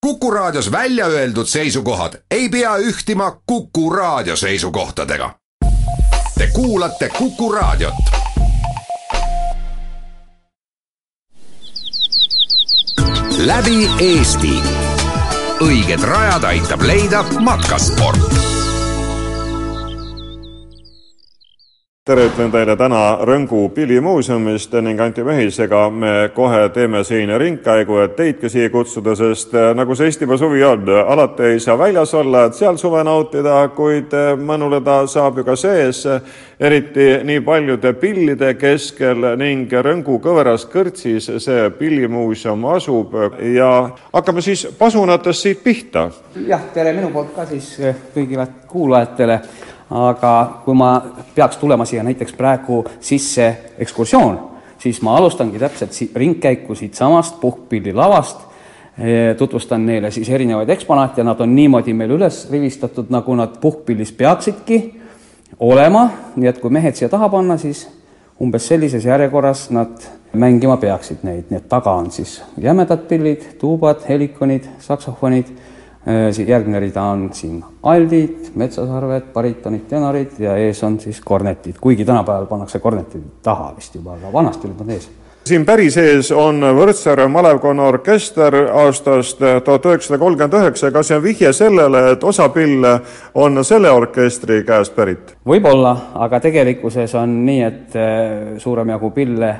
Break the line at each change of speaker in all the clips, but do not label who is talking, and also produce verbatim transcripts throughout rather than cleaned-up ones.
Kuku Raadios välja öeldud seisukohad ei pea ühtima Kuku Raadio seisukohtadega. Te kuulate Kuku Raadiot. Läbi Eesti. Õiged rajad aitab leida Matkasport.
Tere, ütlen teile täna Rõngu pillimuuseumist ning Anti Mehisega me kohe teeme siin ringkäigu, et teidki siia kutsuda, sest nagu see Eestimaa suvi on, alati ei saa väljas olla, et seal suve nautida, kuid mõnuleda saab ju ka sees, eriti nii paljude pillide keskel ning Rõngu kõveras kõrtsis see pillimuuseum asub ja hakkame siis pasunatest siit pihta.
Jah, tere minu poolt ka siis kõigile kuulajatele. Aga kui ma peaks tulema siia näiteks praegu sisse ekskursioon, siis ma alustangi täpselt ringkäiku siit samast puhkpilli lavast, tutvustan neile siis erinevaid eksponaate ja nad on niimoodi meil üles rivistatud, nagu nad puhkpillis peaksidki olema, nii et kui mehed siia taha panna, siis umbes sellises järjekorras nad mängima peaksid neid, nii et taga on siis jämedad pillid, tuubad, helikonid, saksofonid, järgmine rida on siin aldid, metsasarved, baritonid, tenorid ja ees on siis kornetid, kuigi tänapäeval pannakse kornetid taha vist juba, aga vanasti olid nad ees.
Siin päris ees on Võrtsjärve malevkonna orkester aastast tuhat üheksasada kolmkümmend üheksa, kas see on vihje sellele, et osa pille on selle orkestri käest pärit?
Võib-olla, aga tegelikkuses on nii, et suurem jagu pille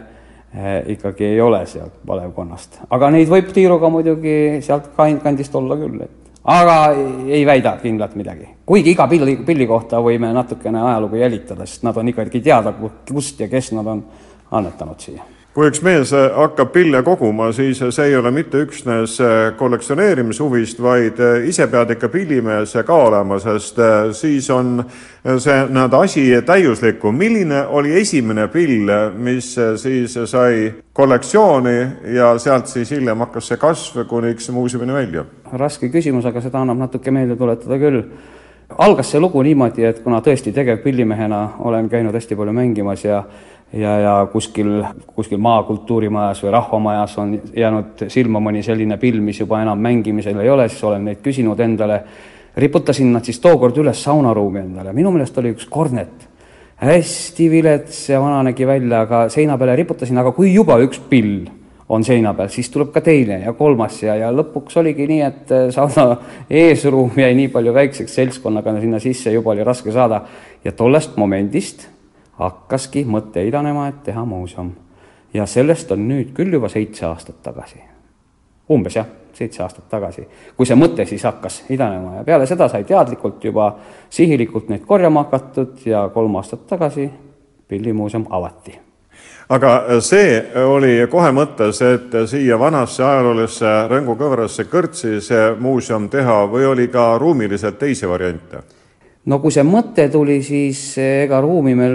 ikkagi ei ole sealt malevkonnast. Aga neid võib tiiruga muidugi sealt kandist olla küll, et aga ei väida kindlalt midagi. Kuigi iga pilli, pilli kohta võime natukene ajalugu jälitada, sest nad on ikkagi teada, kust ja kes nad on annetanud siia.
Kui üks mees hakkab pille koguma, siis see ei ole mitte üksnes kollektsioneerimishuvist, vaid ise pead ikka pillimees ka olema, sest siis on see näed asi täiuslikku. Milline oli esimene pill, mis siis sai kollektsiooni ja sealt siis hiljem hakkas see kasv kuniks muuseumini välja?
Raske küsimus, aga seda annab natuke meelde tuletada küll. Algas see lugu niimoodi, et kuna tõesti tegev pillimehena olen käinud hästi palju mängimas ja ja, ja kuskil, kuskil maakultuurimajas või rahvamajas on jäänud silma mõni selline pill, mis juba enam mängimisel ei ole, siis olen neid küsinud endale. Riputasin nad siis tookord üles saunaruumi endale. Minu meelest oli üks kornet. Hästi vilets ja vana nägi välja, aga seina peale riputasin, aga kui juba üks pill on seina peal, siis tuleb ka teine ja kolmas ja, ja lõpuks oligi nii, et sauna eesruum jäi nii palju väikseks seltskonnaga sinna sisse, juba oli raske saada ja tollest momendist hakkaski mõtte idanema, et teha muuseum. Ja sellest on nüüd küll juba seitse aastat tagasi. Umbes jah, seitse aastat tagasi. Kui see mõte siis hakkas idanema ja peale seda sai teadlikult juba sihilikult neid korjama hakatud ja kolm aastat tagasi pillimuuseum avati.
Aga see oli kohe mõttes, et siia vanasse ajaloolisse Rõngu kõverasse kõrtsi see muuseum teha või oli ka ruumiliselt teisi variante?
No kui see mõte tuli, siis ega ruumi meil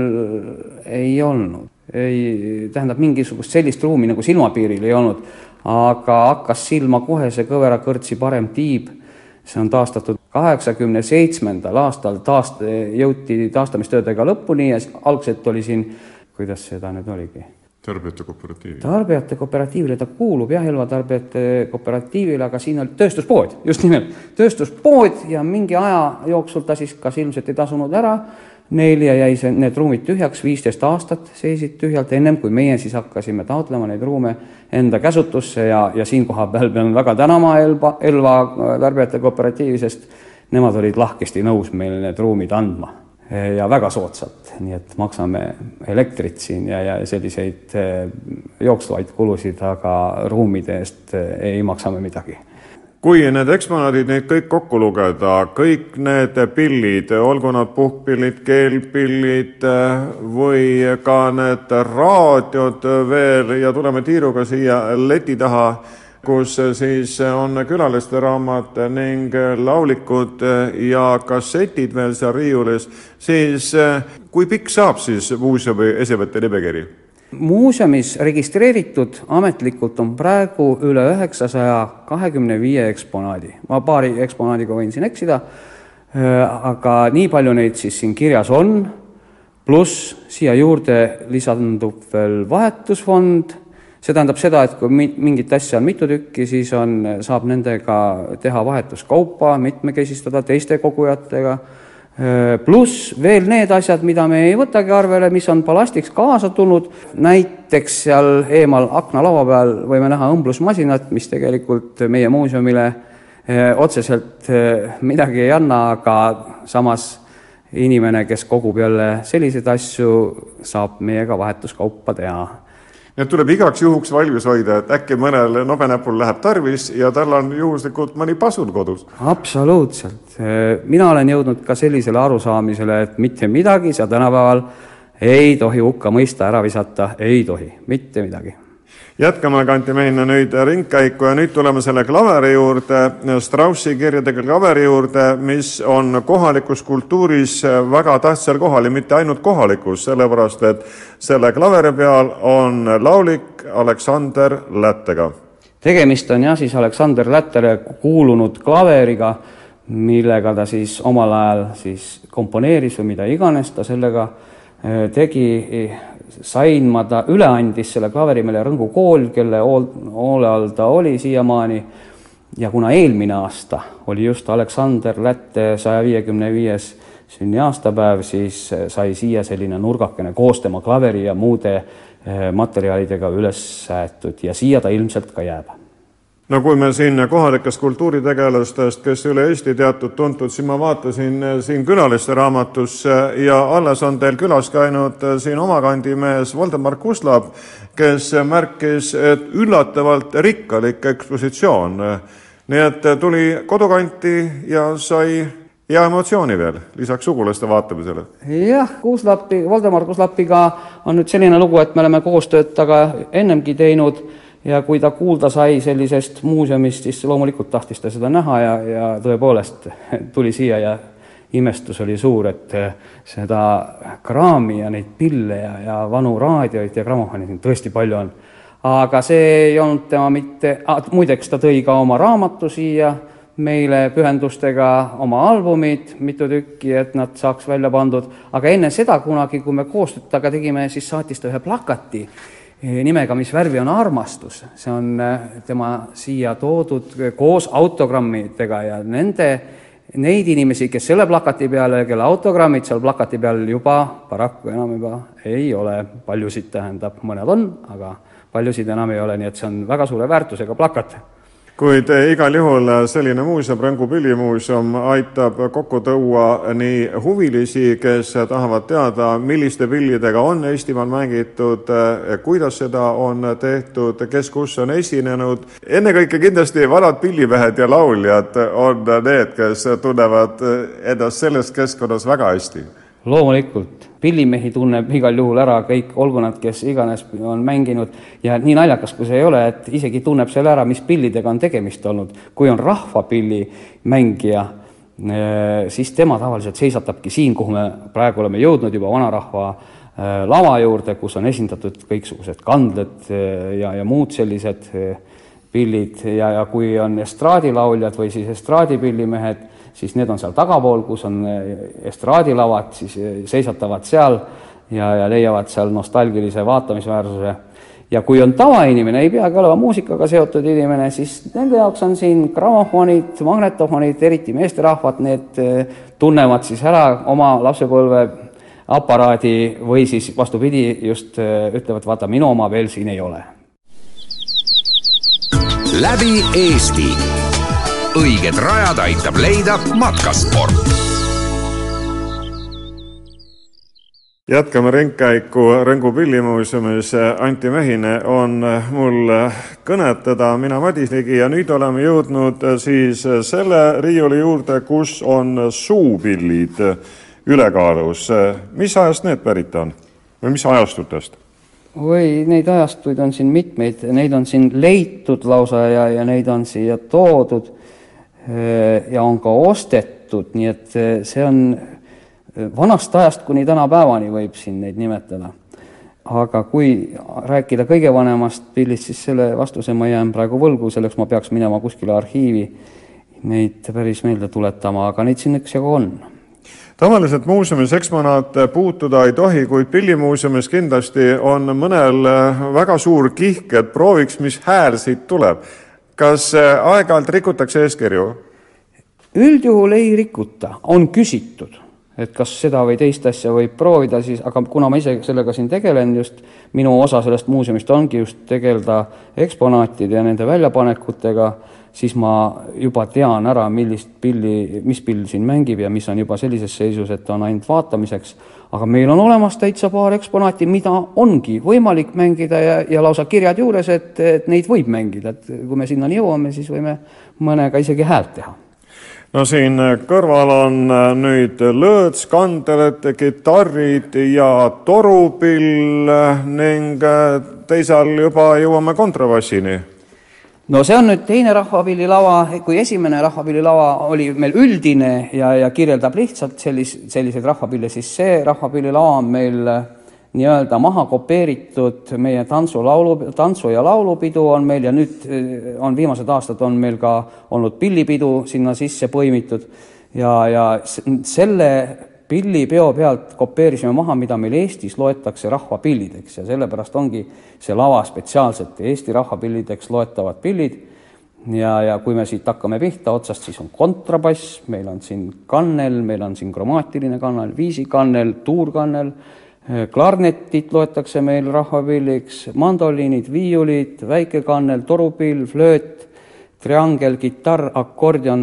ei olnud. Ei, tähendab, mingisugust sellist ruumi nagu silmapiiril ei olnud, aga hakkas silma kohe see kõvera kõrtsi parem tiib. See on taastatud kaheksakümne seitsmendal aastal, taast, jõuti taastamistöödega lõpuni ja algselt oli siin, kuidas seda nüüd oligi?
Tarbijate kooperatiivile.
Tarbijate kooperatiivile, ta kuulub jah, Elva-tarbijate kooperatiivile, aga siin oli tööstuspood, just nimelt tööstuspood ja mingi aja jooksul ta siis kas ilmselt ei tasunud ära neil ja jäi see, need ruumid tühjaks, viisteist aastat seisid tühjalt ennem, kui meie siis hakkasime taotlema neid ruume enda käsutusse ja, ja siin koha peal pean väga tänama Elva, Elva tarbijate kooperatiivi, sest nemad olid lahkesti nõus meile need ruumid andma. Ja väga soodsalt, nii et maksame elektrit siin ja, ja selliseid jooksvaid kulusid, aga ruumide eest ei maksame midagi.
Kui need eksponaadid neid kõik kokku lugeda, kõik need pillid, olgu nad puhkpillid, keelpillid või ka need raadiod veel ja tuleme tiiruga siia leti taha, kus siis on külaliste raamat ning laulikud ja kassetid veel seal riiulis, siis kui pikk saab siis muuseumi esimete nimekiri?
Muuseumis registreeritud ametlikult on praegu üle üheksasaja kahekümne viie eksponaadi. Ma paari eksponaadiga võin siin eksida, aga nii palju neid siis siin kirjas on, pluss siia juurde lisandub veel vahetusfond, see tähendab seda, et kui mingit asja on mitu tükki, siis on, saab nendega teha vahetuskaupa, mitmekesistada teiste kogujatega, pluss veel need asjad, mida me ei võtagi arvele, mis on balastiks kaasa tulnud. Näiteks seal eemal aknalava peal võime näha õmblusmasinat, mis tegelikult meie muuseumile otseselt midagi ei anna, aga samas inimene, kes kogub jälle selliseid asju, saab meiega vahetuskaupa teha.
Need tuleb igaks juhuks valgus hoida, et äkki mõnel nobenäpul läheb tarvis ja tal on juhuslikult mõni pasun kodus.
Absoluutselt. Mina olen jõudnud ka sellisele arusaamisele, et mitte midagi sa tänapäeval ei tohi hukka mõista, ära visata, ei tohi, mitte midagi.
Jätkame Anti Mehine nüüd ringkäiku ja nüüd tuleme selle klaveri juurde, Straussi kirjadega klaveri juurde, mis on kohalikus kultuuris väga tähtsal kohal ja mitte ainult kohalikus, sellepärast et selle klaveri peal on laulik Aleksander Lättega.
Tegemist on jah siis Aleksander Lättele kuulunud klaveriga, millega ta siis omal ajal siis komponeeris või mida iganes ta sellega tegi. Sain ma ta üle andis selle klaveri meile Rõngu kool, kelle hoole all ta oli siiamaani. Ja kuna eelmine aasta oli just Aleksander Lätte saja viiekümne viies sünni aastapäev, siis sai siia selline nurgakene koos tema klaveri ja muude materjalidega üles säetud ja siia ta ilmselt ka jääb.
No kui me siin kohalikest kultuuritegelastest, kes üle Eesti teatud tuntud, siis ma vaatasin siin külaliste raamatusse ja alles on teil külas käinud siin omakandimees Voldemar Kuslab, kes märkis, et üllatavalt rikkalik ekspositsioon. Nii et tuli kodukanti ja sai ja emotsiooni veel, lisaks sugulaste vaatamisele.
Jah, Kuslapi, Voldemar Kuslapiga on nüüd selline lugu, et me oleme koostööd taga ennemgi teinud. Ja kui ta kuulda sai sellisest muuseumist, siis loomulikult tahtis ta seda näha ja, ja tõepoolest tuli siia ja imestus oli suur, et seda kraami ja neid pille ja, ja vanu raadioid ja grammofonid tõesti palju on. Aga see ei olnud tema mitte, muideks ta tõi ka oma raamatu siia meile pühendustega, oma albumid, mitu tükki, et nad saaks välja pandud. Aga enne seda kunagi, kui me koostööd taga tegime, siis saatis ta ühe plakati nimega, mis värvi on armastus. See on tema siia toodud koos autogrammidega ja nende, neid inimesi, kes selle plakati peale, kelle autogrammid seal plakati peal juba paraku enam juba ei ole. Paljusid tähendab, mõned on, aga paljusid enam ei ole, nii et see on väga suure väärtusega plakat.
Kuid igal juhul selline muuseum, Rõngu pillimuuseum, aitab kokku tõua nii huvilisi, kes tahavad teada, milliste pillidega on Eestimaal mängitud, kuidas seda on tehtud, kes kus on esinenud. Ennekõike kindlasti vanad pillimehed ja lauljad on need, kes tunnevad ennast selles keskkonnas väga hästi.
Loomulikult. Pillimehi tunneb igal juhul ära kõik, olgu nad, kes iganes on mänginud. Ja nii naljakas, kui see ei ole, et isegi tunneb selle ära, mis pillidega on tegemist olnud. Kui on rahvapilli mängija, siis tema tavaliselt seisatabki siin, kuhu me praegu oleme jõudnud juba vanarahva lava juurde, kus on esindatud kõiksugused kandled ja, ja muud sellised pillid. Ja, ja kui on estraadilauljad või siis estraadipillimehed, siis need on seal tagapool, kus on estraadilavad, siis seisatavad seal ja, ja leiavad seal nostalgilise vaatamisväärsuse. Ja kui on tavainimene, ei peagi olema muusikaga seotud inimene, siis nende jaoks on siin grammofonid, magnetofonid, eriti meesterahvad, need tunnevad siis ära oma lapsepõlve aparaadi või siis vastupidi just ütlevad, vaata, minu oma veel siin ei ole.
Läbi Eesti. Õiged rajad aitab leida matkasport.
Jätkame ringkäiku Rõngu pillimuuseumis. Anti Mehine on mul kõnetada, mina Madis Ligi, ja nüüd oleme jõudnud siis selle riiuli juurde, kus on suupillid ülekaalus. Mis ajast need pärit on? Või mis ajastutest?
Või neid ajastuid on siin mitmeid, neid on siin leitud lausa ja, ja neid on siia toodud ja on ka ostetud, nii et see on vanast ajast kuni tänapäevani võib siin neid nimetada. Aga kui rääkida kõige vanemast pillist, siis selle vastuse ma jään praegu võlgu, selleks ma peaks minema kuskile arhiivi neid päris meelde tuletama, aga neid siin üks jagu on.
Tavaliselt muuseumis eksponaat puutuda ei tohi, kuid pillimuuseumis kindlasti on mõnel väga suur kihk, et prooviks, mis hääl siit tuleb. Kas aeg-ajalt rikutakse eeskirju?
Üldjuhul ei rikuta, on küsitud, et kas seda või teist asja võib proovida, siis, aga kuna ma ise sellega siin tegelen, just minu osa sellest muuseumist ongi just tegelda eksponaatide ja nende väljapanekutega, siis ma juba tean ära, millist pilli, mis pill siin mängib ja mis on juba sellises seisus, et on ainult vaatamiseks. Aga meil on olemas täitsa paar eksponaati, mida ongi võimalik mängida ja, ja lausa kirjad juures, et, et neid võib mängida. Et kui me sinna jõuame, siis võime mõnega isegi häält teha.
No siin kõrval on nüüd lõõts, kandeled, gitarrid ja torupill ning teisal juba jõuame kontrabassini.
No see on nüüd teine rahvapillilava, kui esimene rahvapillilava oli meil üldine ja, ja kirjeldab lihtsalt sellis, selliseid rahvapille, siis see rahvapillilava on meil nii-öelda maha kopeeritud meie tantsu, laulu, tantsu ja laulupidu on meil ja nüüd on viimased aastad on meil ka olnud pillipidu sinna sisse põimitud ja, ja selle pillipeo pealt kopeerisime maha, mida meil Eestis loetakse rahvapillideks ja sellepärast ongi see lava spetsiaalselt Eesti rahvapillideks loetavad pillid ja, ja kui me siit hakkame pihta otsast, siis on kontrabass, meil on siin kannel, meil on siin kromaatiline kannel, viisikannel, tuurkannel, klarnetit loetakse meil rahvapilliks, mandoliinid, viiulid, väikekannel, torupill, flööt, triangel, gitarr, akordion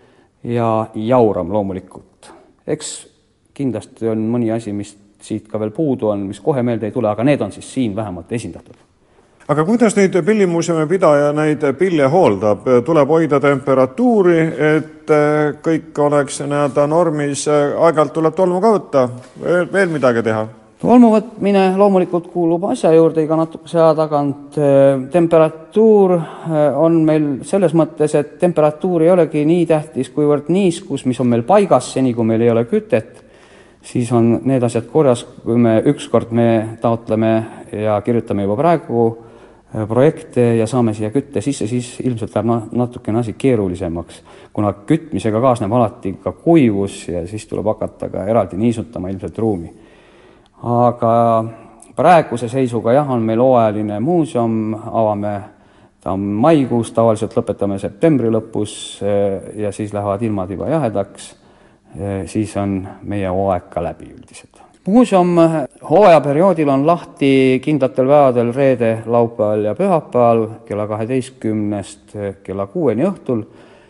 ja jauram loomulikult. Eks kindlasti on mõni asi, mis siit ka veel puudu on, mis kohe meelde ei tule, aga need on siis siin vähemalt esindatud.
Aga kuidas neid pillimuuseumi pidaja neid pille hooldab? Tuleb hoida temperatuuri, et kõik oleks näeda normis, aeg-ajalt tuleb tolmu ka võtta, veel midagi teha?
Tolmu võtmine loomulikult kuulub asja juurde iga natukese aja tagant. Temperatuur on meil selles mõttes, et temperatuur ei olegi nii tähtis, kuivõrd niiskus, mis on meil paigas, seni kui meil ei ole kütet, siis on need asjad korjas, kui me ükskord me taotleme ja kirjutame juba praegu projekte ja saame siia kütte sisse, siis ilmselt läheb natukene asi keerulisemaks, kuna kütmisega kaasneb alati ka kuivus ja siis tuleb hakata ka eraldi niisutama ilmselt ruumi. Aga praeguse seisuga jah, on meil hooajaline muuseum, avame ta maikuus, tavaliselt lõpetame septembri lõpus ja siis lähevad ilmad juba jahedaks, siis on meie hooaeg ka läbi üldiselt. Muuseum hooajaperioodil on lahti kindlatel päevadel reede, laupäeval ja pühapäeval kella kaheteistkümnest kella kuueni õhtul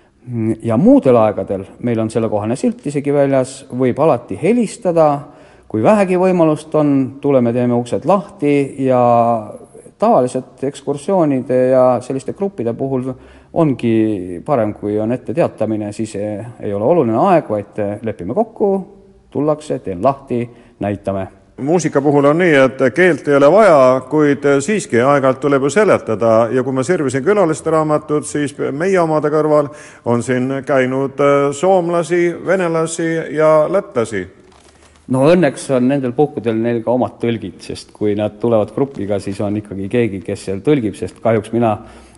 ja muudel aegadel meil on sellekohane silt isegi väljas, võib alati helistada. Kui vähegi võimalust on, tuleme teeme uksed lahti ja tavaliselt ekskursioonide ja selliste gruppide puhul ongi parem, kui on ette teatamine, siis ei ole oluline aeg, vaid lepime kokku, tullakse, teen lahti, näitame.
Muusika puhul on nii, et keelt ei ole vaja, kuid siiski aeg-ajalt tuleb ju seletada ja kui ma sirvisin külaliste raamatut, siis meie omade kõrval on siin käinud soomlasi, venelasi ja lätlasi.
No õnneks on nendel puhkudel neil ka omad tõlgid, sest kui nad tulevad grupiga, siis on ikkagi keegi, kes seal tõlgib, sest kahjuks mina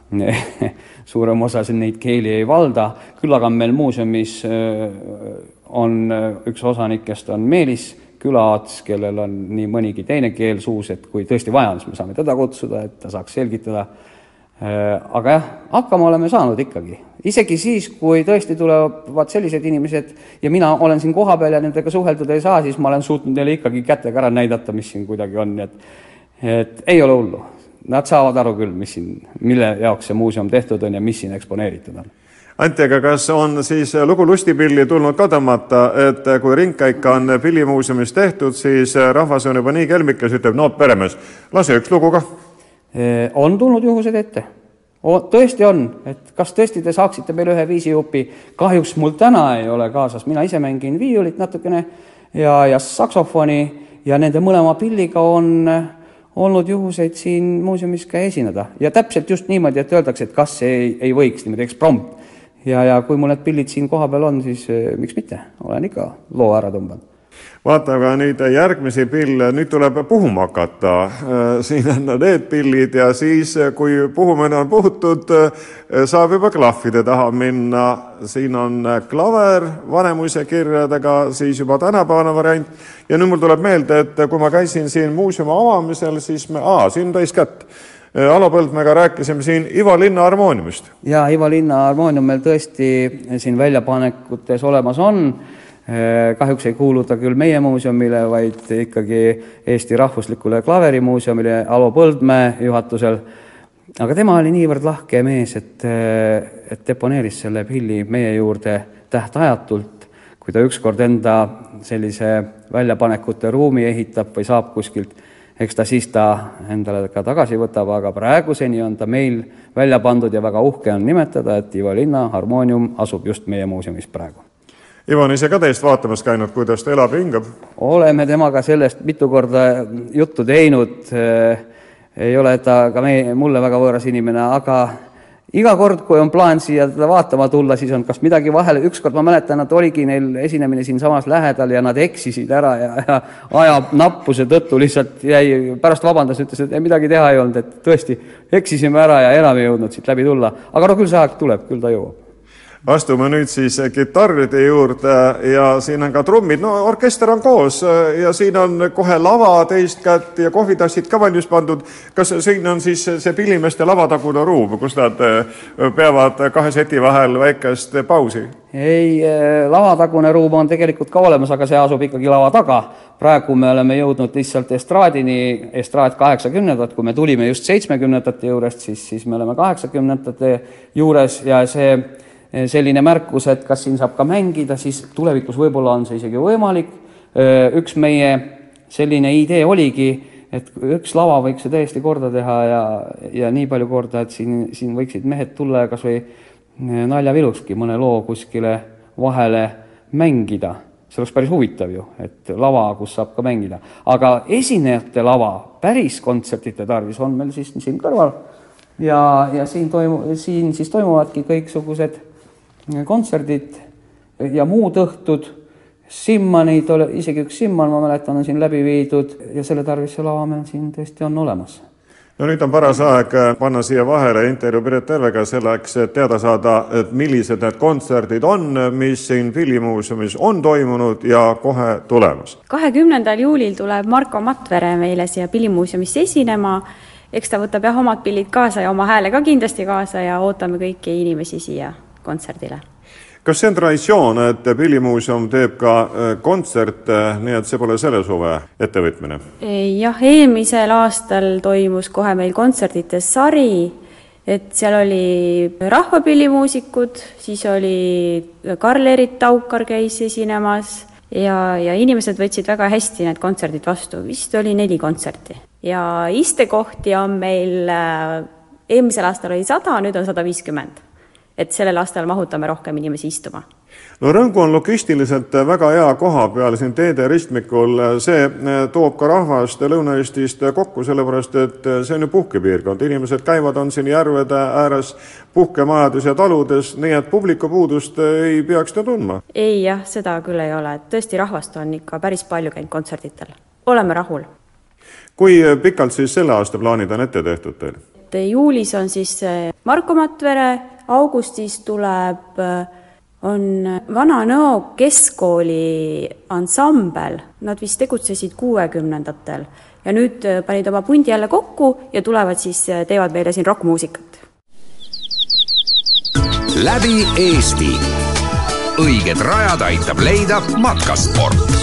suurem osa neid keeli ei valda. Küll aga meil muuseumis on üks osanikest on Meelis Külaots, kellel on nii mõnigi teine keel suus, et kui tõesti vaja on, siis me saame teda kutsuda, et ta saaks selgitada. Aga jah, hakkama oleme saanud ikkagi. Isegi siis, kui tõesti tulevad sellised inimesed ja mina olen siin koha peal ja nendega suhelduda ei saa, siis ma olen suutnud neile ikkagi kätega ära näidata, mis siin kuidagi on. Et, et ei ole hullu. Nad saavad aru küll, mis siin, mille jaoks see muuseum tehtud on ja mis siin eksponeeritud on.
Anti, aga kas on siis lugu lustipilli tulnud ka tõmmata, et kui ringkäik on pillimuuseumis tehtud, siis rahvas on juba nii kelmikas, ütleb, no peremees, lase üks lugu ka.
On tulnud juhused ette. O, tõesti on, et kas tõesti te saaksite meil ühe viisijupi, kahjuks mul täna ei ole kaasas, mina ise mängin viiulit natukene ja, ja saksofoni ja nende mõlema pilliga on olnud juhuseid siin muuseumis ka esineda ja täpselt just niimoodi, et öeldakse, et kas see ei, ei võiks niimoodi eksprompt ja, ja kui mul need pillid siin koha peal on, siis miks mitte, olen ikka loo ära tõmban.
Vaata aga nüüd järgmisi pille, nüüd tuleb puhuma hakata. Siin on need pillid ja siis, kui puhumine on puhutud, saab juba klahvide taha minna. Siin on klaver vanemuise kirjadega, siis juba tänapäevane variant. Ja nüüd mul tuleb meelde, et kui ma käisin siin muuseumi avamisel, siis me, aa, siin on täis kätt. Alo Põldmäega rääkisime siin Ivo Linna harmooniumist.
Ja, Ivo Linna harmoonium meil tõesti siin väljapanekutes olemas on. Kahjuks ei kuuluta küll meie muuseumile, vaid ikkagi Eesti Rahvuslikule Klaverimuuseumile Alo Põldmäe juhatusel. Aga tema oli niivõrd lahke mees, et, et deponeeris selle pilli meie juurde tähtajatult, kui ta ükskord enda sellise väljapanekute ruumi ehitab või saab kuskilt. Eks ta siis ta endale ka tagasi võtab, aga praeguseni on ta meil välja pandud ja väga uhke on nimetada, et Ivo Linna harmoonium asub just meie muuseumis praegu.
Ivo on ise ka teist vaatamas käinud, kuidas ta elab ja hingab?
Oleme temaga sellest mitu korda juttu teinud. Ei ole ta ka meie, mulle väga võõras inimene, aga iga kord, kui on plaan siia teda vaatama tulla, siis on kas midagi vahele. Ükskord ma mäletan, et oligi neil esinemine siin samas lähedal ja nad eksisid ära ja, ja aja nappuse tõttu lihtsalt jäi, pärast vabandas, ütles, et ei, midagi teha ei olnud, et tõesti eksisime ära ja enam ei jõudnud siit läbi tulla. Aga no küll see aeg tuleb, küll ta jõuab.
Astume nüüd siis kitarride juurde ja siin on ka trummid. No orkester on koos ja siin on kohe lava teist kätt ja kohvitassid ka valmis pandud. Kas siin on siis see pillimeste lavatagune ruum, kus nad peavad kahe seti vahel väikest pausi?
Ei, lavatagune ruum on tegelikult ka olemas, aga see asub ikkagi lava taga. Praegu me oleme jõudnud lihtsalt estraadini, estraad kaheksakümnendat, kui me tulime just seitsmekümnendate juurest, siis, siis me oleme kaheksakümnendate juures ja see selline märkus, et kas siin saab ka mängida, siis tulevikus võib-olla on see isegi võimalik. Üks meie selline idee oligi, et üks lava võiks see täiesti korda teha ja, ja nii palju korda, et siin, siin võiksid mehed tulla ja kas või naljavilukski mõne loo kuskile vahele mängida. See oleks päris huvitav ju, et lava, kus saab ka mängida. Aga esinejate lava päris kontsertide tarvis on meil siis siin kõrval ja, ja siin, toimu, siin siis toimuvadki kõiksugused kontserdid ja muud õhtud. Simmanid, isegi üks simman, ma mäletan, on siin läbi viidud ja selle tarvis see lava meil siin tõesti on olemas.
No nüüd on paras aeg panna siia vahele intervjuu Piret Tervega selleks, et teada saada, et millised need kontserdid on, mis siin Pillimuuseumis on toimunud ja kohe tulemas.
kahekümnendal juulil tuleb Marko Matvere meile siia Pillimuuseumisse esinema. Eks ta võtab jah omad pillid kaasa ja oma hääle ka kindlasti kaasa ja ootame kõiki inimesi siia kontserdile.
Kas see on traditsioon, et Pillimuuseum teeb ka kontserte, nii et see pole selle suve ettevõtmine?
Jah, eelmisel aastal toimus kohe meil kontserdite sari, et seal oli rahvapillimuusikud, siis oli Karl-Erit Taukar käis esinemas ja, ja inimesed võtsid väga hästi need kontserdid vastu. Vist oli neli kontserti. Ja istekohti on meil, eelmisel aastal oli sada, nüüd on sada viiskümmend. Et sellel aastal mahutame rohkem inimesi istuma.
No Rõngu on logistiliselt väga hea koha peal siin teede ristmikul. See toob ka rahvast Lõuna-Eestist kokku, sellepärast, et see on ju puhkepiirkond. Inimesed käivad on siin järvede ääres puhkemajades ja taludes, nii et publikupuudust ei peaks ta tundma.
Ei jah, seda küll ei ole. Tõesti rahvast on ikka päris palju käinud kontserditel. Oleme rahul.
Kui pikalt siis selle aasta plaanid on ette tehtud teil?
Juulis on siis Marko Matvere, augustis tuleb, on Vana Nõo keskkooli ansambel. Nad vist tegutsesid kuuekümnendatel ja nüüd panid oma pundi jälle kokku ja tulevad siis, teevad meile siin rockmuusikat.
Läbi Eesti. Õiged rajad aitab leida matkasport.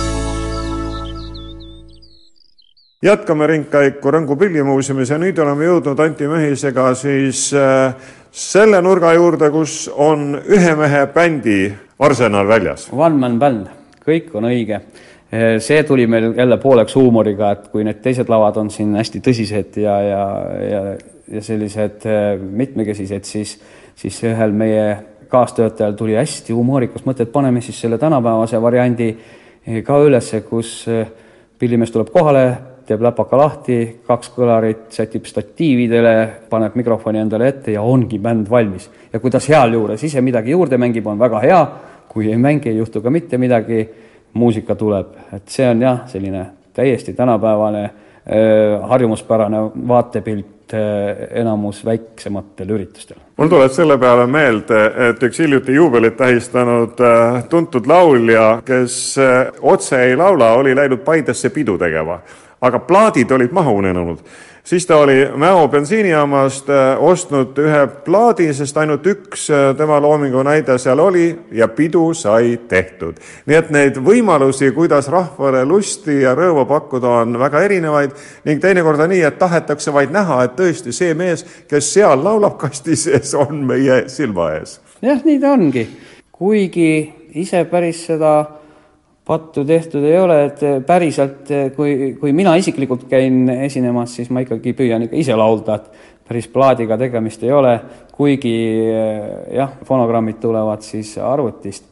Jätkame ringkäiku Rõngu Pillimuuseumis ja nüüd oleme jõudnud Anti Mehisega siis selle nurga juurde, kus on ühe mehe bändi arsenal väljas.
One man band, kõik on õige. See tuli meil jälle pooleks huumoriga, et kui need teised lavad on siin hästi tõsised ja, ja, ja, ja sellised mitmekesised, siis, siis ühel meie kaastöötajal tuli hästi huumorikas mõte, et paneme siis selle tänapäevase variandi ka ülesse, kus pillimees tuleb kohale, teeb läpaka lahti, kaks kõlarit, sätib statiividele, paneb mikrofoni endale ette ja ongi bänd valmis. Ja kui ta seal juures ise midagi juurde mängib, on väga hea, kui ei mängi, ei juhtu ka mitte midagi. muusika tuleb. Et see on jah, selline täiesti tänapäevane harjumuspärane vaatepilt enamus väiksematel üritustel.
Mul tuleb selle peale meelde, et üks hiljuti juubelit tähistanud tuntud laulja, kes otse ei laula, oli läinud Paidesse pidu tegema, aga plaadid olid maha unenenud. Siis ta oli Mäo bensiinijaamast ostnud ühe plaadi, sest ainult üks tema loomingu näide seal oli ja pidu sai tehtud. Nii et neid võimalusi, kuidas rahvale lusti ja rõõva pakkuda, on väga erinevaid ning teinekord on nii, et tahetakse vaid näha, et tõesti see mees, kes seal laulab kasti sees, on meie silma ees.
Jah, nii ta ongi. Kuigi ise päris seda pattu tehtud ei ole, et päriselt, kui, kui mina isiklikult käin esinemas, siis ma ikkagi püüan ikka ise laulda, et päris plaadiga tegemist ei ole, kuigi jah, fonogrammid tulevad siis arvutist.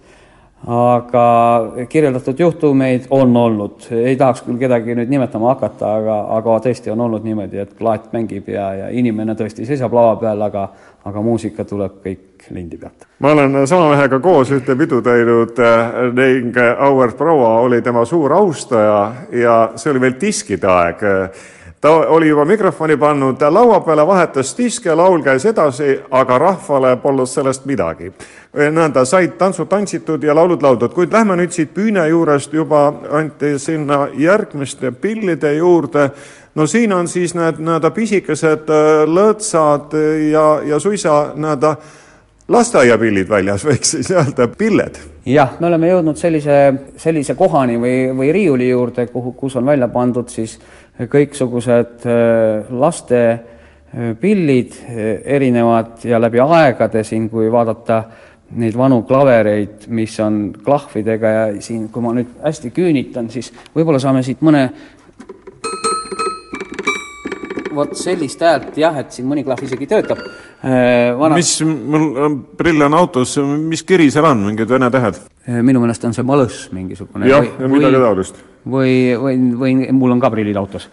Aga kirjeldatud juhtumeid on olnud. Ei tahaks küll kedagi nüüd nimetama hakata, aga, aga tõesti on olnud niimoodi, et plaat mängib ja, ja inimene tõesti seisab lava peal, aga, aga muusika tuleb kõik lindi pealt.
Ma olen sama mehega koos ühte pidu teinud ning auväärt proua oli tema suur austaja ja see oli veel diskide aeg. Ta oli juba mikrofoni pannud, ta laua peale vahetas diske, laul käis edasi, aga rahvale polnud sellest midagi. Nõnda said tantsud tantsitud ja laulud laudud, kuid lähme nüüd siit püüne juurest juba anti sinna järgmiste pillide juurde. No siin on siis need näeda pisikesed lõõtsad ja, ja suisa näeda lasteaiapillid väljas, võiks siis öelda pilled.
Jah, me oleme jõudnud sellise, sellise kohani või, või riiuli juurde, kuhu, kus on välja pandud siis kõiksugused laste pillid erinevad ja läbi aegade siin, kui vaadata neid vanu klavereid, mis on klahvidega ja siin, kui ma nüüd hästi küünitan, siis võib-olla saame siit mõne vot sellist häält, jah, et siin mõni klahv isegi töötab. Vana...
Mis, mul prill on autos, mis kiri seal on, mingid vene tähed?
Minu meelest on see malõs mingisugune.
Jah, ja midagi taolist.
Või, või, või mul on ka prillid autos.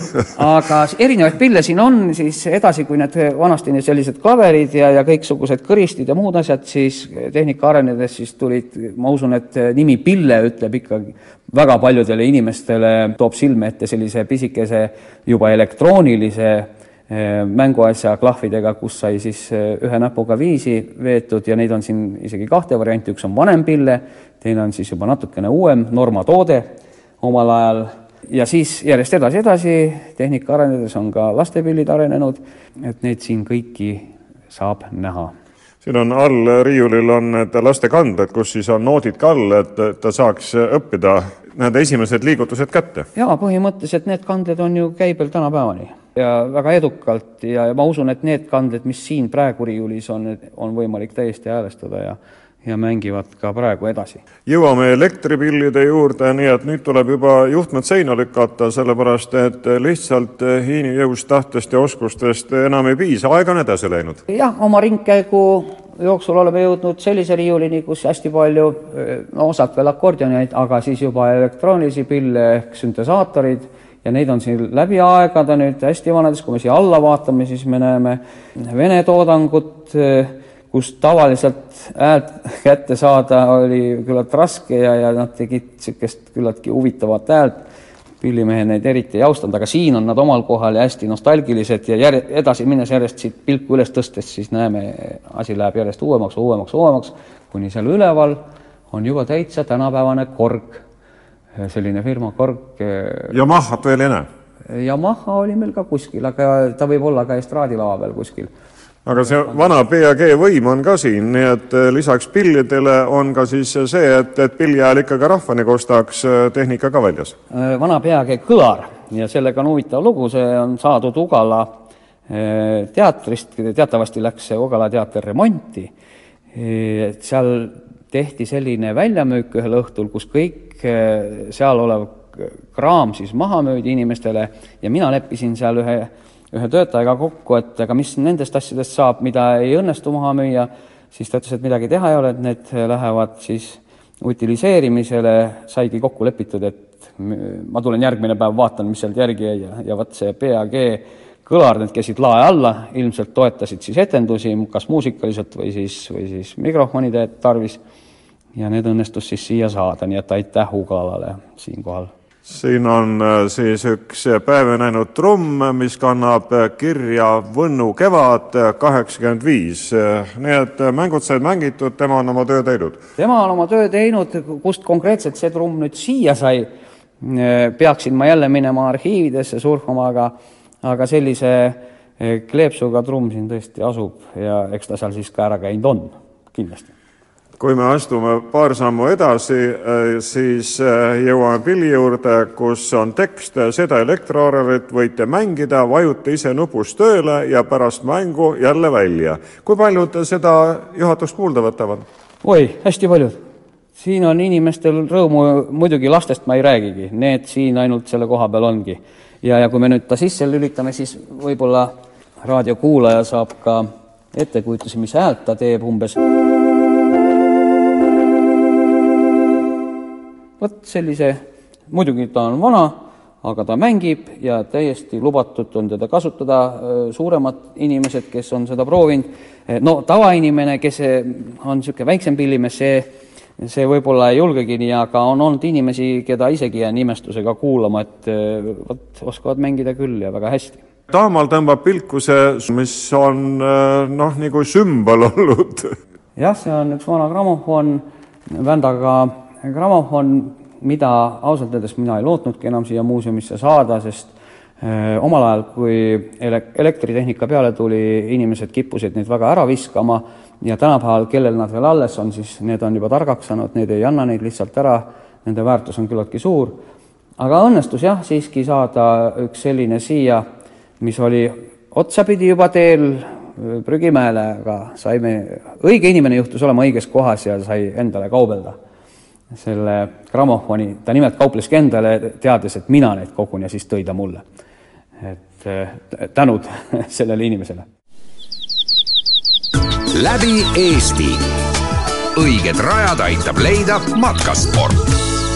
Aga erinevaid pille siin on, siis edasi, kui need vanasti sellised klaverid ja, ja kõiksugused kõristid ja muud asjad, siis tehnika arenedes siis tulid, ma usun, et nimi pille ütleb ikkagi väga paljudele inimestele, toob silme ette sellise pisikese juba elektroonilise mänguasja klahvidega, kus sai siis ühe näpuga viisi veetud ja neid on siin isegi kahte varianti, üks on vanem pille, teine on siis juba natukene uuem normatoode omal ajal ja siis järjest edasi edasi tehnika arenedes on ka lastepillid arenenud, et neid siin kõiki saab näha.
Siin on all riiulil on need lastekanded, kus siis on noodid ka all, et ta saaks õppida need esimesed liigutused kätte.
Jaa, põhimõtteliselt need kanded on ju käibel tänapäevani ja väga edukalt ja ma usun, et need kanded, mis siin praegu riiulis on, on võimalik täiesti häälestada ja ja mängivad ka praegu edasi.
Jõuame elektripillide juurde, nii et nüüd tuleb juba juhtmed seina lükata, sellepärast et lihtsalt hiini jõust, tahtest ja oskustest enam ei piisa, aeg on edasi läinud.
Jah, oma ringkäigu jooksul oleme jõudnud sellise riiulini, kus hästi palju, no osad veel akordioneid, aga siis juba elektroonilisi pille ehk süntesaatorid ja neid on siin läbi aegada nüüd hästi vanades, kui me siia alla vaatame, siis me näeme vene toodangut, kus tavaliselt häält kätte saada oli küllalt raske ja, ja nad tegid sükest küllaltki huvitavat häält. Pillimehe neid eriti ei austanud, aga siin on nad omal kohal ja hästi nostalgilised ja jär, edasi minnes järjest siit pilku üles tõstes, siis näeme, asi läheb järjest uuemaks, uuemaks, uuemaks, kuni seal üleval on juba täitsa tänapäevane korg, selline firma korg.
Yamahat veel ei näe?
Yamaha oli meil ka kuskil, aga ta võib olla ka estraadilava peal kuskil.
Aga see vana P A G võim on ka siin, nii et lisaks pillidele on ka siis see, et, et pilli ajal ikkagi rahvani kostaks tehnika ka väljas.
Vana P A G kõlar ja sellega on huvitav lugu, see on saadud Ugala teatrist, teatavasti läks see Ugala teater remonti. Seal tehti selline väljamüük ühel õhtul, kus kõik seal olev kraam siis maha müüdi inimestele ja mina leppisin seal ühe ühe töötajaga kokku, et aga mis nendest asjadest saab, mida ei õnnestu maha müüa, siis ta ütles, et midagi teha ei ole, et need lähevad siis utiliseerimisele, saigi kokku lepitud, et ma tulen järgmine päev, vaatan, mis sealt järgi jäi ja, ja võt see P A G kõlar, need käisid lae alla, ilmselt toetasid siis etendusi, kas muusikaliselt või siis, või siis mikrofonide tarvis ja need õnnestus siis siia saada, nii et aitäh Ugalale siinkohal.
Siin on siis üks päeva näinud trumm, mis kannab kirja Võnnu kevad kaheksakümmend viis. Nii et mängud said mängitud, tema on oma töö teinud.
Tema on oma töö teinud, kust konkreetselt see trumm nüüd siia sai. Peaksin ma jälle minema arhiividesse surfama, aga, aga sellise kleepsuga trumm siin tõesti asub ja eks ta seal siis ka ära käinud on, kindlasti.
Kui me astume paar sammu edasi, siis jõuame pilli juurde, kus on tekst, seda elektroorevit võite mängida, vajute ise nupust tööle ja pärast mängu jälle välja. Kui paljud seda juhatust kuulda võtavad?
Oi, hästi paljud. Siin on inimestel rõõmu, muidugi lastest ma ei räägigi, need siin ainult selle koha peal ongi. Ja, ja kui me nüüd ta sisse lülitame, siis võib-olla raadiokuulaja saab ka ettekujutusi, mis häält ta teeb umbes. Võt sellise, muidugi ta on vana, aga ta mängib ja täiesti lubatud on teda kasutada suuremad inimesed, kes on seda proovinud. No tavainimene, kes on niisugune väiksem pillimees, see, see võib-olla ei julgegi nii, aga on olnud inimesi, keda isegi jää nimestusega kuulama, et võt, oskavad mängida küll ja väga hästi.
Taamal tõmbab pilku see, mis on noh, nagu sümbol olnud.
Jah, see on üks vana gramofon, vändaga gramofon, mida ausalt öeldes mina ei lootnudki enam siia muuseumisse saada, sest öö, omal ajal, kui elektritehnika peale tuli, inimesed kippusid neid väga ära viskama ja tänapäeval, kellel nad veel alles on, siis need on juba targaks saanud, need ei anna neid lihtsalt ära, nende väärtus on küllaltki suur. Aga õnnestus jah, siiski saada üks selline siia, mis oli otsapidi juba teel Prügimäele, aga saime, õige inimene juhtus olema õiges kohas ja sai endale kaubelda selle gramofoni. Ta nimelt kaupleski endale, teades, et mina neid kogun ja siis tõi ta mulle. Et tänud sellele inimesele.
Läbi Eesti. Õiged rajad aitab leida Matkasport.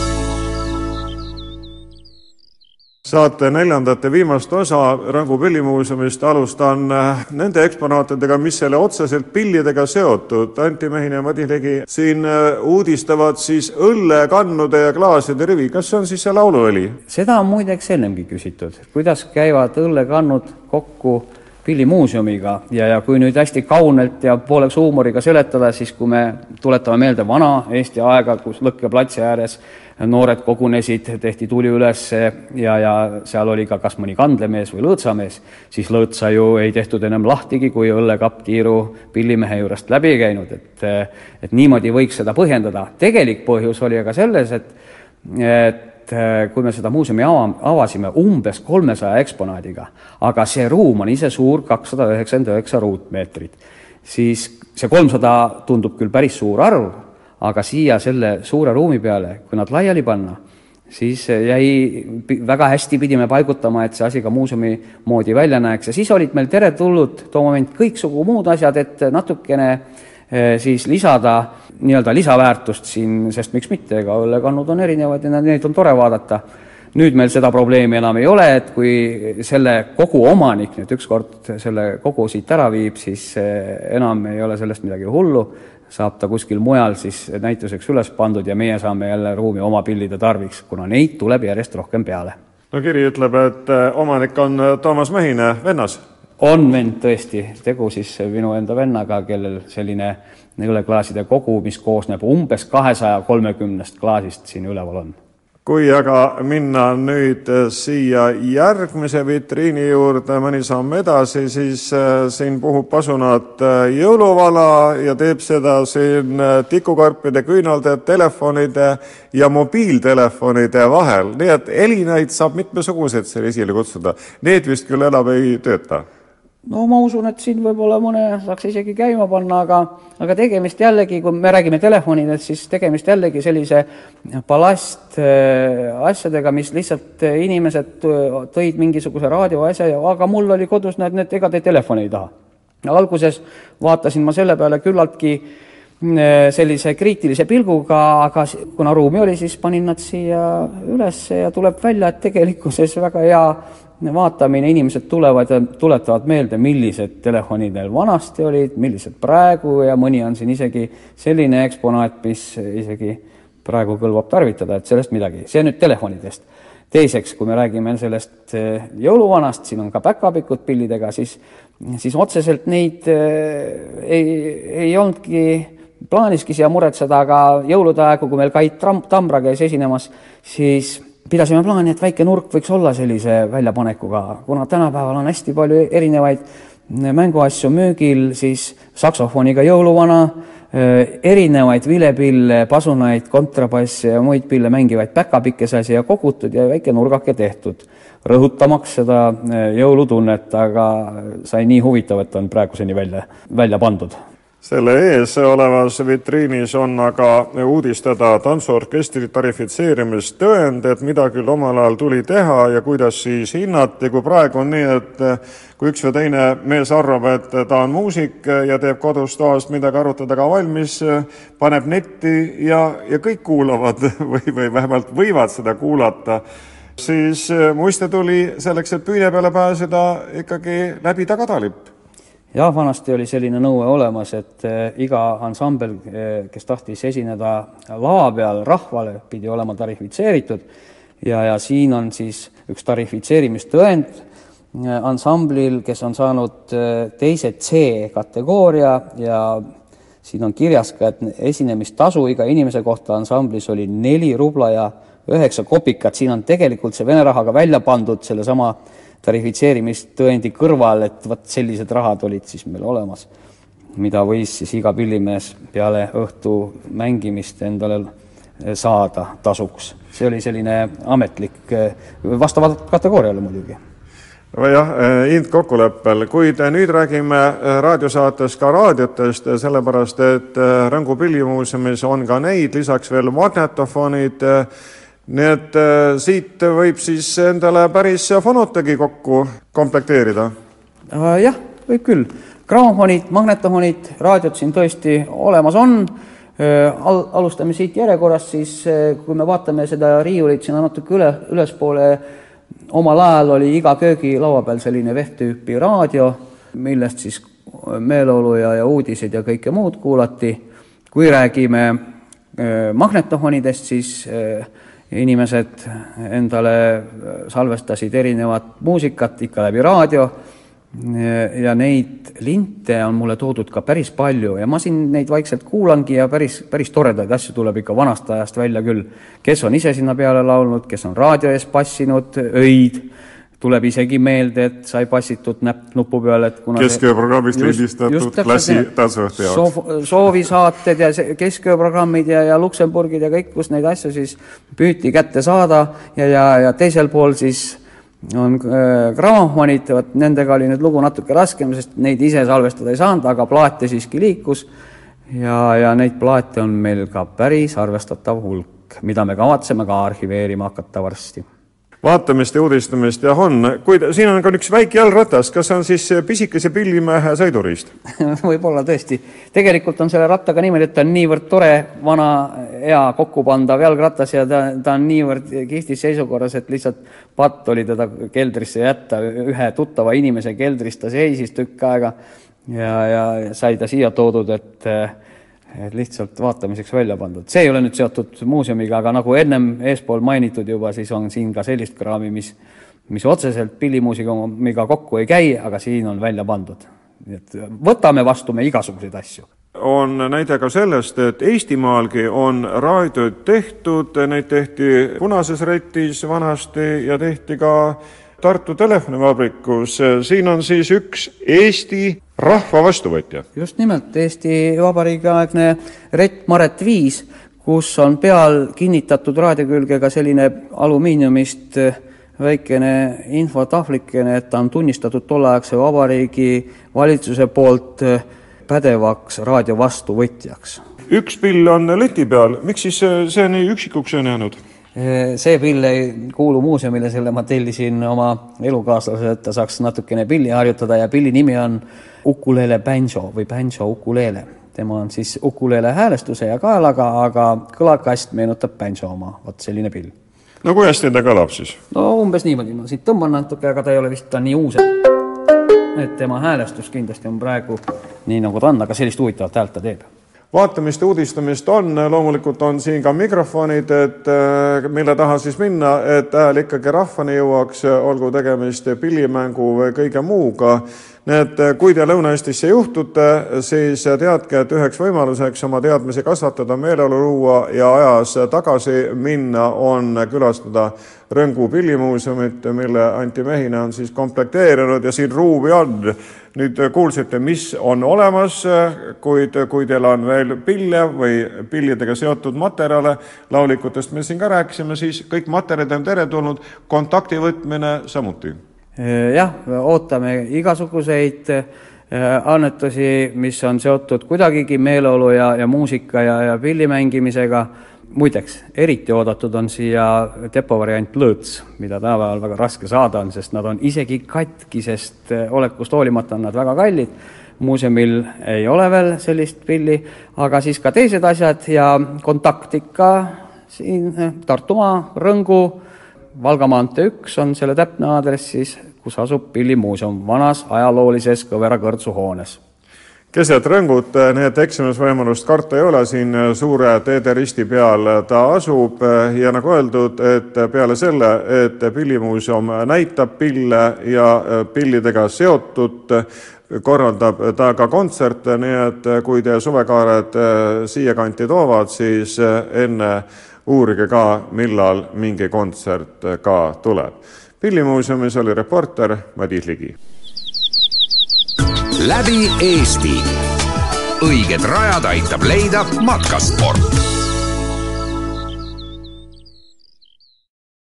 Saate neljandat ja viimast osa Rõngu pillimuuseumist alustan nende eksponaatidega, mis selle otseselt pillidega seotud. Anti Mehine ja Madi Legi siin uudistavad siis õllekannude ja klaaside rivi. Kas see on siis see lauluõli?
Seda on muideks ennemgi küsitud, kuidas käivad õllekannud kokku pillimuuseumiga ja, ja kui nüüd hästi kaunelt ja pooleks huumoriga seletada, siis kui me tuletame meelde vana Eesti aega, kus Lõkke platsi ääres noored kogunesid, tehti tuli üles ja, ja seal oli ka kas mõni kandlemees või lõõtsamees, siis lõõtsa ju ei tehtud enam lahtigi, kui õllekapp tiiru pillimehe juurest läbi käinud, et, et niimoodi võiks seda põhjendada. Tegelik põhjus oli aga selles, et, et kui me seda muuseumi avasime umbes kolmesaja eksponaadiga, aga see ruum on ise suur kakssada üheksakümmend üheksa ruutmeetrit, siis see kolmsada tundub küll päris suur arv, aga siia selle suure ruumi peale, kui nad laiali panna, siis jäi väga hästi pidime paigutama, et see asi ka muuseumi moodi välja näeks. Ja siis olid meil tere tulnud too moment kõiksugu muud asjad, et natukene siis lisada nii-öelda lisaväärtust siin, sest miks mitte, ega õllekannud on erinevad ja neid on tore vaadata. Nüüd meil seda probleemi enam ei ole, et kui selle kogu omanik nüüd ükskord selle kogu siit ära viib, siis enam ei ole sellest midagi hullu, saab ta kuskil mujal siis näituseks üles pandud ja meie saame jälle ruumi oma pillide tarviks, kuna neid tuleb järjest rohkem peale.
No kiri ütleb, et omanik on Toomas Mehine vennas.
On vend tõesti, tegu siis minu enda vennaga, kellel selline õleklaaside kogu, mis koosneb umbes kahesaja kolmekümnest klaasist siin üleval on.
Kui aga minna nüüd siia järgmise vitriini juurde mõni samm edasi, siis siin puhub pasunat jõuluvala ja teeb seda siin tikukarpide, küünalde, telefonide ja mobiiltelefonide vahel. Nii et helinaid saab mitmesugused selle esile kutsuda. Need vist küll enam ei tööta.
No ma usun, et siin võib-olla mõne saaks isegi käima panna, aga, aga tegemist jällegi, kui me räägime telefonidest, siis tegemist jällegi sellise ballast asjadega, mis lihtsalt inimesed tõid mingisuguse raadioasja, aga mul oli kodus, need, need ega te telefoni ei taha. Alguses vaatasin ma selle peale küllaltki sellise kriitilise pilguga, aga kuna ruumi oli, siis panin nad siia üles ja tuleb välja, et tegelikkuses väga hea vaatamine, inimesed tulevad ja tuletavad meelde, millised telefonid neil vanasti olid, millised praegu ja mõni on siin isegi selline eksponaat, mis isegi praegu kõlvab tarvitada, et sellest midagi. See on nüüd telefonidest. Teiseks, kui me räägime sellest jõuluvanast, siin on ka päkapikud pillidega, siis, siis otseselt neid ei, ei olnudki plaaniski siia muretseda, aga jõulude aegu, kui meil Kait Tambra käis esinemas, siis pidasime plaani, et väike nurk võiks olla sellise väljapanekuga, kuna tänapäeval on hästi palju erinevaid mänguasju müügil, siis saksofoniga jõuluvana, erinevaid vilepille, pasunaid, kontrabasse ja muid pille mängivaid päkapikkesasi ja kogutud ja väike nurgake tehtud, rõhutamaks seda jõulutunnet, aga sai nii huvitav, et on praeguseni välja, välja pandud.
Selle ees olevas vitriinis on aga uudistada tantsuorkestri tarifitseerimist tõend, et mida küll omal ajal tuli teha ja kuidas siis hinnati, kui praegu on nii, et kui üks või teine mees arvab, et ta on muusik ja teeb kodus toast midagi arutada ka valmis, paneb netti ja, ja kõik kuulavad või, või vähemalt võivad seda kuulata, siis muiste tuli selleks, et püüne peale pääseda ikkagi läbi tagatalipp.
Ja vanasti oli selline nõue olemas, et iga ansambel, kes tahtis esineda lava peal rahvale, pidi olema tarifitseeritud ja, ja siin on siis üks tarifitseerimistõend ansamblil, kes on saanud teise C kategooria ja siin on kirjas ka, et esinemistasu iga inimese kohta ansamblis oli neli rubla ja üheksa kopikat. Siin on tegelikult see vene rahaga välja pandud selle sama tarifitseerimistõendi kõrval, et võt sellised rahad olid siis meil olemas, mida võis siis iga pillimees peale õhtu mängimist endale saada tasuks. See oli selline ametlik vastavalt kategooriale muidugi.
Jah, Int kokkuleppel, kuid nüüd räägime raadiosaates ka raadiotest, sellepärast, et Rõngu pillimuuseumis on ka neid, lisaks veel magnetofonid. Nii et siit võib siis endale päris fonotegi kokku komplekteerida?
Jah, võib küll. Grammofonid, magnetofonid, raadiot siin tõesti olemas on. Al- alustame siit järjekorras, siis kui me vaatame seda riiulit sinna natuke üle, ülespoole, omal ajal oli iga köögi laua peal selline vehtüüpi raadio, millest siis meeleolu ja, ja uudised ja kõike muud kuulati. Kui räägime magnetofonidest, siis inimesed endale salvestasid erinevat muusikat ikka läbi raadio ja neid linte on mulle toodud ka päris palju ja ma siin neid vaikselt kuulangi ja päris, päris toredaid asju tuleb ikka vanast ajast välja küll. Kes on ise sinna peale laulnud, kes on raadio ees passinud öid, tuleb isegi meelde, et sai passitud näpp nupu peale.
Keskööprogrammist lindistatud klassi tantsuõhti jaoks.
Soovisaated ja keskööprogrammid ja, ja Luksemburgid ja kõik, kus neid asju siis püüti kätte saada ja, ja, ja teisel pool siis on äh, grammofonid, nendega oli nüüd lugu natuke raskem, sest neid ise salvestada ei saanud, aga plaate siiski liikus ja, ja neid plaate on meil ka päris arvestatav hulk, mida me kavatseme ka arhiveerima hakata varsti.
Vaatamist ja uudistamist ja on, kuid siin on ka üks väike jalgratas, kas on siis pisikese pillimehe sõiduriist?
Võib-olla tõesti. Tegelikult on selle rattaga niimoodi, et ta on niivõrd tore, vana, hea kokkupandav jalgratas ja ta, ta on niivõrd kihtis seisukorras, et lihtsalt patt oli teda keldrisse jätta. Ühe tuttava inimese keldrist ta seisis tükk aega ja, ja sai ta siia toodud, et et lihtsalt vaatamiseks välja pandud. See ei ole nüüd seotud muuseumiga, aga nagu ennem eespool mainitud juba, siis on siin ka sellist kraami, mis, mis otseselt pillimuuseumiga kokku ei käi, aga siin on välja pandud. Et võtame vastu me igasuguseid asju.
On näide ka sellest, et Eestimaalgi on raadioid tehtud, neid tehti Punases Retis vanasti ja tehti ka Tartu telefonivabrikus. Siin on siis üks Eesti rahva vastuvõtja.
Just nimelt Eesti Vabariigi aegne Rett Maret viis, kus on peal kinnitatud raadiokülgega selline alumiiniumist väikene infotahvlikene, et ta on tunnistatud tolleaegse Vabariigi valitsuse poolt pädevaks raadio vastuvõtjaks.
Üks pill on leti peal. Miks siis see nii üksikuks on jäänud?
See pill ei kuulu muuseumile, selle ma tellisin oma elukaaslase, et ta saaks natukene pilli harjutada ja pilli nimi on ukulele banjo või banjo ukulele. Tema on siis ukulele häälestuse ja kaelaga, aga kõlakast meenutab banjo oma, võt selline pill.
No kui hästi ta kõlab siis?
No umbes niimoodi, no siit tõmban natuke, aga ta ei ole vist ta nii uus, et tema häälestus kindlasti on praegu nii nagu ta on, aga sellist huvitavat häält ta teeb.
Vaatamist uudistamist on, loomulikult on siin ka mikrofonid, et mille taha siis minna, et hääl ikkagi rahvani jõuaks, olgu tegemist pillimängu või kõige muuga. Need, kui te Lõuna-Eestisse juhtute, siis teadke, et üheks võimaluseks oma teadmisi kasvatada, meeleolu luua ja ajas tagasi minna on külastada Rõngu pillimuuseumit, mille Anti Mehine on siis komplekteerinud ja siin ruumi on. Nüüd kuulsite, mis on olemas, kuid kui teil on veel pille või pillidega seotud materjale, laulikutest me siin ka rääkisime, siis kõik materjalid on teretulnud, kontakti võtmine samuti.
Jah, ootame igasuguseid annetusi, mis on seotud kuidagigi meeleolu ja, ja muusika ja, ja pillimängimisega. Muideks, eriti oodatud on siia depovariant lõõts, mida tänapäeval väga raske saada on, sest nad on isegi katkisest olekust hoolimata on nad väga kallid. Muuseumil ei ole veel sellist pilli, aga siis ka teised asjad ja kontakt ikka siin Tartumaa, Rõngu, Valgamaante üks on selle täpne aadress siis, kus asub pillimuuseum vanas ajaloolises Kõvera kõrtsu hoones.
Keset Rõngut, need eksimusvõimalust karta ei ole, siin suure teede risti peal ta asub ja nagu öeldud, et peale selle, et pillimuuseum näitab pille ja pillidega seotud, korraldab ta ka kontserte, nii et kui te suvekaared siia kanti toovad, siis enne uurige ka, millal mingi kontsert ka tuleb. Pillimuuseumis oli reporter Madis Ligi.
Läbi Eesti. Õiged rajad aitab leida matkasport.